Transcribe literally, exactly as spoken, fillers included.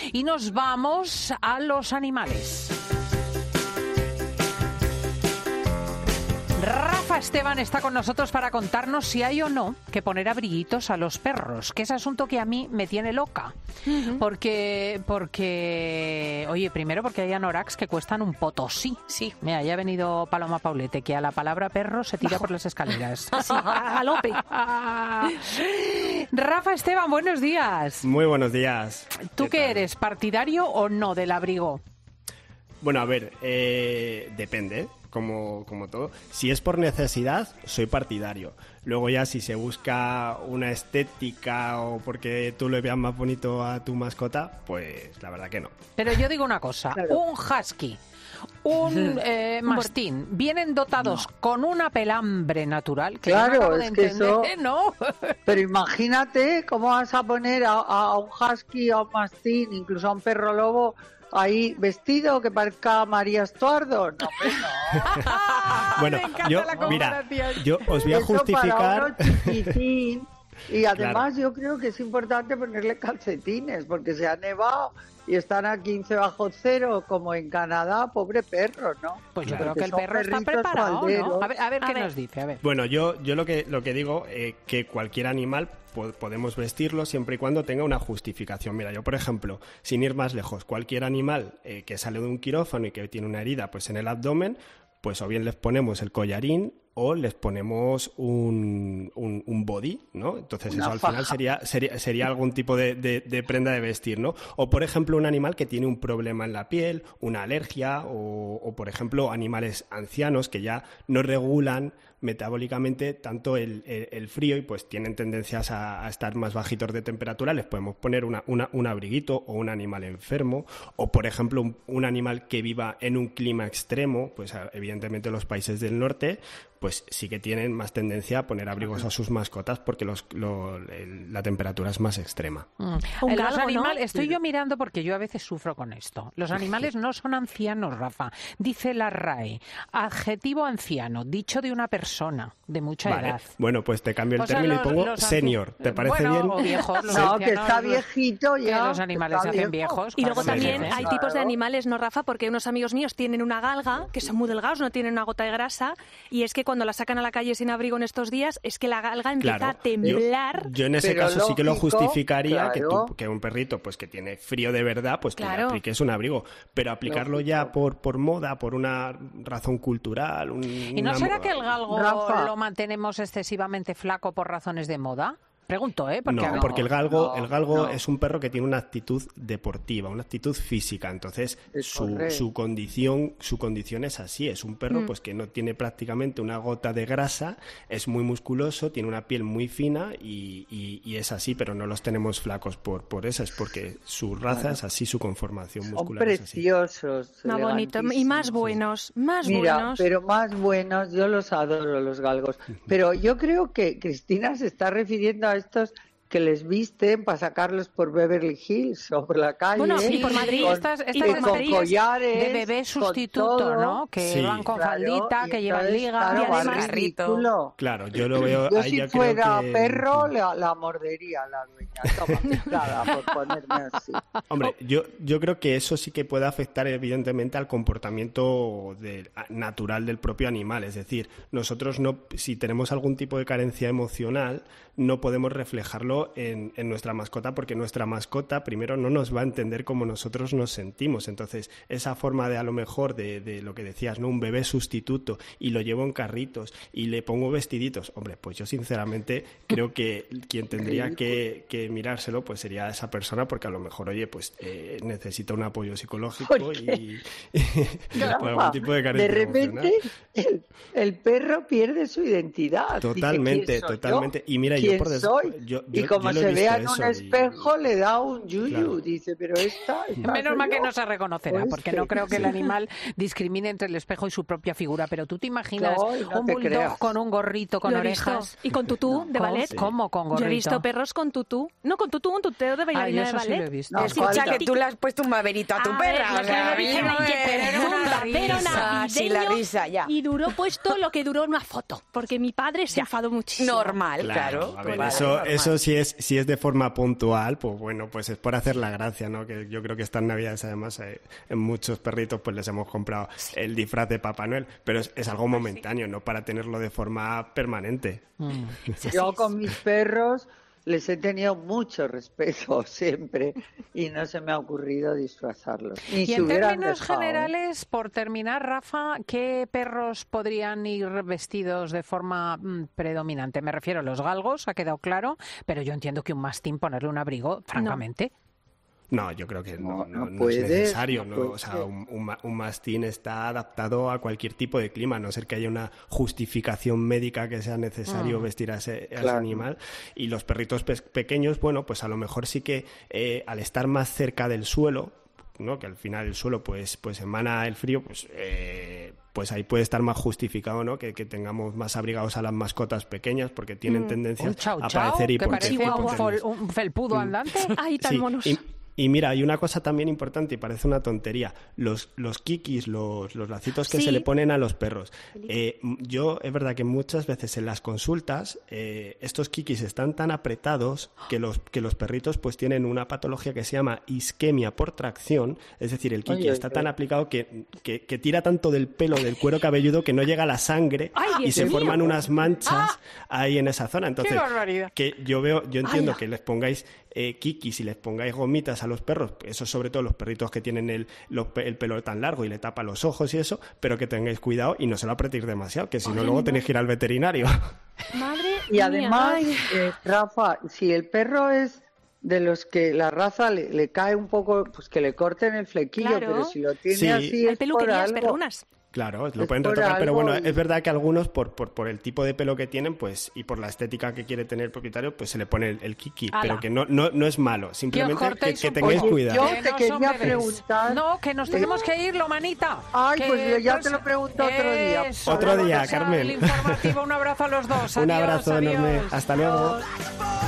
Y nos vamos a los animales. Rafa Esteban está con nosotros para contarnos si hay o no que poner abriguitos a los perros, que es asunto que a mí me tiene loca. Uh-huh. Porque, porque, oye, primero porque hay anoraks que cuestan un potosí. Sí. Mira, ya ha venido Paloma Paulete, que a la palabra perro se tira Bajo. por las escaleras. Sí, a galope. Rafa Esteban, buenos días. Muy buenos días. ¿Tú ¿Qué qué tal? eres, partidario o no del abrigo? Bueno, a ver, eh, depende, como, como todo. Si es por necesidad, soy partidario. Luego ya si se busca una estética o porque tú le veas más bonito a tu mascota, pues la verdad que no. Pero yo digo una cosa, claro. un husky, un eh, mastín, vienen dotados no. con una pelambre natural. Que claro, no acabo de es que entender, eso... ¿no? Pero imagínate cómo vas a poner a, a un husky, a un mastín, incluso a un perro lobo... ahí vestido que parezca María Estuardo. No, pues no. Bueno, yo, mira, yo os voy a Eso justificar. Para uno chiquitín, y además claro. yo creo que es importante ponerle calcetines, porque se ha nevado y están a quince bajo cero, como en Canadá, pobre perro, ¿no? Pues yo claro. creo que el perro está preparado, ¿no? A ver, a ver qué a ver. nos dice, a ver. Bueno, yo, yo lo que lo que digo, eh, que cualquier animal po- podemos vestirlo siempre y cuando tenga una justificación. Mira, yo por ejemplo, sin ir más lejos, cualquier animal eh, que sale de un quirófano y que tiene una herida pues en el abdomen, pues o bien les ponemos el collarín o les ponemos un, un, un body, ¿no? Entonces una eso al faja. final sería, sería, sería algún tipo de, de, de prenda de vestir, ¿no? O por ejemplo un animal que tiene un problema en la piel, una alergia o, o por ejemplo animales ancianos que ya no regulan metabólicamente tanto el, el, el frío y pues tienen tendencias a, a estar más bajitos de temperatura, les podemos poner una, una, un abriguito o un animal enfermo o por ejemplo un, un animal que viva en un clima extremo, pues evidentemente los países del norte pues sí que tienen más tendencia a poner abrigos a sus mascotas porque los, lo, el, la temperatura es más extrema. Mm. Los galgo, animales, ¿no? Estoy yo mirando porque yo a veces sufro con esto. Los animales no son ancianos, Rafa. Dice la R A E, adjetivo anciano, dicho de una persona de mucha vale. edad. Bueno, pues te cambio el o sea, término los, y pongo los senior. ¿Te parece bueno, bien? O viejos, los no, ancianos, que está viejito ya. Que los animales se hacen viejos. Y luego sí, también sí, hay sí. tipos de animales, ¿no, Rafa? Porque unos amigos míos tienen una galga, que son muy delgados, no tienen una gota de grasa, y es que cuando la sacan a la calle sin abrigo en estos días, es que la galga empieza claro, a temblar. Yo, yo en ese Pero caso sí que lo lógico, justificaría, claro. que, tú, que un perrito pues que tiene frío de verdad, pues Claro. que le apliques un abrigo. Pero aplicarlo Lógico. ya por, por moda, por una razón cultural... Un, ¿Y no una será moda... que el galgo Rafa. lo mantenemos excesivamente flaco por razones de moda? Pregunto, ¿eh? Porque no, a ver, porque el galgo, no, el galgo no. es un perro que tiene una actitud deportiva, una actitud física. Entonces, Es su, correcto. su condición, su condición es así. Es un perro Mm. pues que no tiene prácticamente una gota de grasa, es muy musculoso, tiene una piel muy fina y, y, y es así, pero no los tenemos flacos por, por eso, es porque su raza Claro. es así, su conformación Son muscular es así. preciosos. Más bonito. Y más buenos, más Mira, buenos. pero más buenos, yo los adoro, los galgos. Pero yo creo que Cristina se está refiriendo a estos que les visten para sacarlos por Beverly Hills o por la calle. Bueno, sí, por Madrid. con, Estas, estas y por especies Madrid collares, de bebé con sustituto, todo. ¿no? Que Sí. van con Claro, faldita, y que llevan entonces, liga. claro, y además- va ridículo. Claro, yo lo veo... Yo ahí si ya fuera creo que... perro la, la mordería la dueña. Toma, nada, por ponerme así. Hombre, yo, yo creo que eso sí que puede afectar evidentemente al comportamiento de- natural del propio animal. Es decir, nosotros no, si tenemos algún tipo de carencia emocional, no podemos reflejarlo en, en nuestra mascota porque nuestra mascota primero no nos va a entender como nosotros nos sentimos. Entonces, esa forma de a lo mejor de, de lo que decías, ¿no? Un bebé sustituto y lo llevo en carritos y le pongo vestiditos. Hombre, pues yo sinceramente creo que quien tendría que, que mirárselo pues sería esa persona porque a lo mejor, oye, pues eh, necesita un apoyo psicológico y, y por algún tipo de carencia de repente el, el perro pierde su identidad. Totalmente, Dice, ¿quién soy totalmente. yo? Y mira, yo ¿Quién por des... soy? yo, y yo, como yo lo he se visto vea en eso un y- espejo le da un yuyu. Claro. Dice, pero esta... esta Menos soy mal que yo. no se reconocerá, Pues porque sí. no creo que el animal discrimine entre el espejo y su propia figura. Pero tú te imaginas No, y no un te bulldog creas. con un gorrito, con Lo he visto. orejas. Y con tutú de ¿Cómo? ballet. ¿Cómo con gorrito? Yo he visto perros con tutú. No, con tutú, un tuteo de Ah, bailarina yo de eso sí ballet. lo he visto. No, Escucha falta. que tú le has puesto un maverito a tu A perra. ver, o sea, lo a mí dije, no oye, me- pero era una pero Ah, sí, la risa, ya. Y duró puesto lo que duró una foto, porque mi padre se enfadó muchísimo. Normal, Claro, claro. a ver, Vale, eso, normal. eso sí es, si es de forma puntual, pues bueno, pues es por hacer la gracia, ¿no? Que yo creo que estas navidades además eh, en muchos perritos pues les hemos comprado el disfraz de Papá Noel, pero es, es algo momentáneo, no para tenerlo de forma permanente. Mm. Yo con mis perros les he tenido mucho respeto siempre y no se me ha ocurrido disfrazarlos. Ni Y si en hubieran términos dejado, ¿eh? generales, por terminar, Rafa, ¿qué perros podrían ir vestidos de forma mm, predominante? Me refiero a los galgos, ha quedado claro, pero yo entiendo que un mastín ponerle un abrigo, francamente. No, yo creo que no, No, no, no no puedes, es necesario. no ¿no? puedes. O sea, un, un, ma- un mastín está adaptado a cualquier tipo de clima, a no ser que haya una justificación médica que sea necesario Mm. vestir a ese, a ese Claro. animal. Y los perritos pe- pequeños, bueno, pues a lo mejor sí que eh, al estar más cerca del suelo, ¿no? Que al final el suelo pues, pues emana el frío, pues... Eh, pues ahí puede estar más justificado, ¿no? Que, que tengamos más abrigados a las mascotas pequeñas porque tienen tendencia Un chau a chau, padecer que hipote- parece un, hipotermia. fol- un felpudo andante. Ay, tan Sí, monos. Y, y mira, hay una cosa también importante y parece una tontería. Los, los kikis, los, los lacitos que Sí. se le ponen a los perros. Eh, m- yo, es verdad que muchas veces en las consultas eh, estos kikis están tan apretados que los, que los perritos pues tienen una patología que se llama isquemia por tracción. Es decir, el kiki Oye, está oye. tan aplicado que, que, que tira tanto del pelo, del cuero cabelludo, que no llega la sangre Ay, y Dios se mío. forman unas manchas ahí en esa zona. Entonces, barbaridad! que yo veo, yo entiendo ¡Hala! que les pongáis eh, kikis y les pongáis gomitas a los perros, eso sobre todo los perritos que tienen el, los pe- el pelo tan largo y le tapa los ojos y eso, pero que tengáis cuidado y no se lo apretéis demasiado, que si no luego tenéis que ir al veterinario. Madre Y mía, además, ay. eh, Rafa, si el perro es de los que la raza le, le cae un poco, pues que le corten el flequillo, Claro. pero si lo tiene Sí. así Hay es por peluquerías algo. perrunas. Claro, lo Es pueden por retocar, pero algo bueno, y- es verdad que algunos por, por, por el tipo de pelo que tienen, pues y por la estética que quiere tener el propietario, pues se le pone el, el kiki, Ala. pero que no, no, no es malo, simplemente os que, cortéis que un tengáis poco. cuidado. Yo Que te no quería son bebés. preguntar- No, que nos tenemos que ir, lo manita. Ay, Que, pues ya te lo pregunto otro día. Eso, Otro luego día, que sea Carmen. el informativo. Un abrazo a los dos. Un Adiós, abrazo adiós. enorme, hasta luego. Adiós.